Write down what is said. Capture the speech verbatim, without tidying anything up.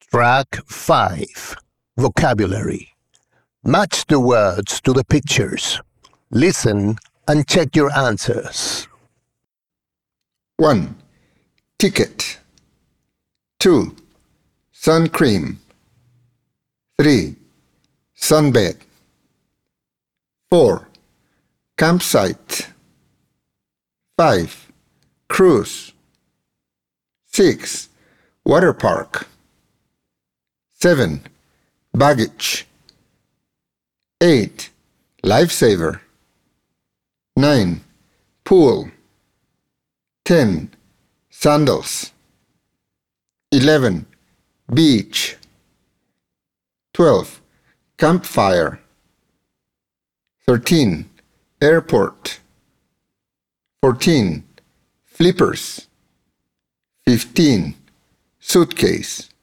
Track five. Vocabulary. Match the words to the pictures. Listen and check your answers. one. Ticket. two. Sun cream. three. Sunbed. four. Campsite. five. Cruise. six. Water park. seven. Baggage. eight. Lifesaver. nine. Pool. ten. Sandals. eleven. Beach. twelve. Campfire. thirteen. Airport. fourteen. Flippers. fifteen. Suitcase.